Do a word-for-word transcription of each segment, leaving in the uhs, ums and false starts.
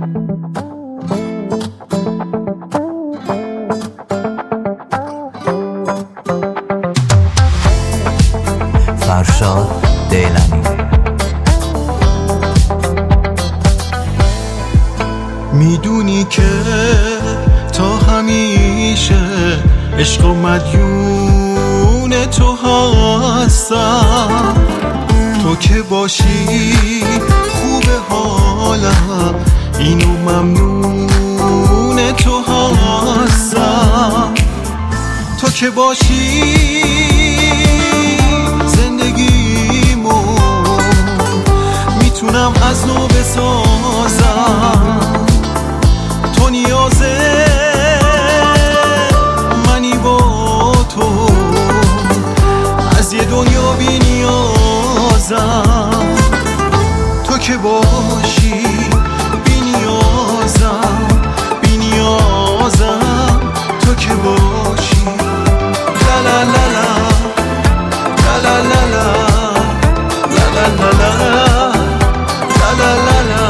فرشاد دیلمی. میدونی که تا همیشه عشق و مدیون تو هستم، تو که باشی خوبه حالم، اینو ممنون تو هستم. تو که باشی زندگیمو میتونم از نو بسازم. تو نیازه منی با تو، از یه دنیا بی نیازم. تو که باشی بی نیازم، بی نیازم. تو که باشی لا لا لا لا لا لا لا لا لا لا لا لا لا لا.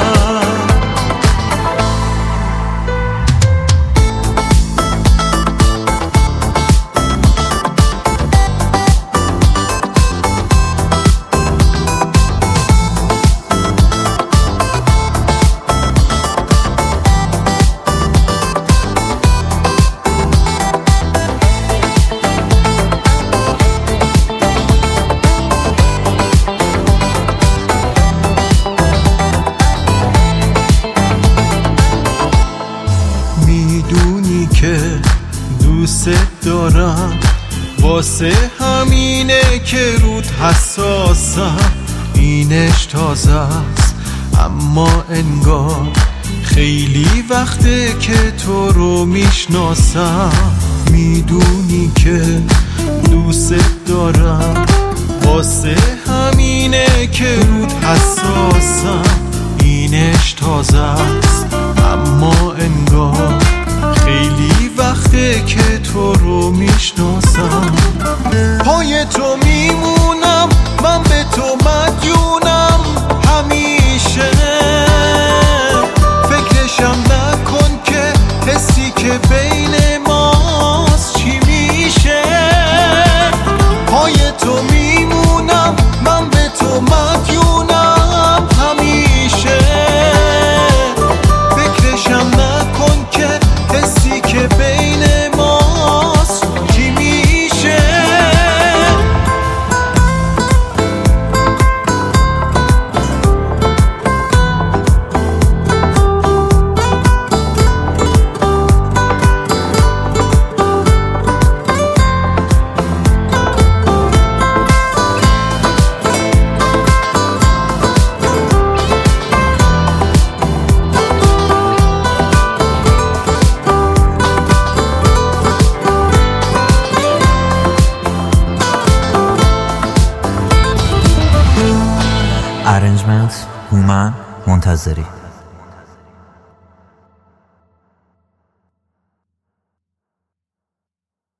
میدونی که دوست دارم، واسه همینه که رود حساسم. اینش تازه است اما انگار خیلی وقته که تو رو میشناسم. میدونی که دوست دارم، واسه همینه که رود حساسم. اینش تازه است اما انگار خیلی وقته که تو رو میشناسم. پای تو میمونم، من به تو مدیونم همیشه. فکرشم نکن که حسی که بین ماست چی میشه. پای تو میمونم، من به تو مدیونم همیشه. فکرشم نکن که حسی که بین ماست چی میشه. Arrangements هومن منتظری.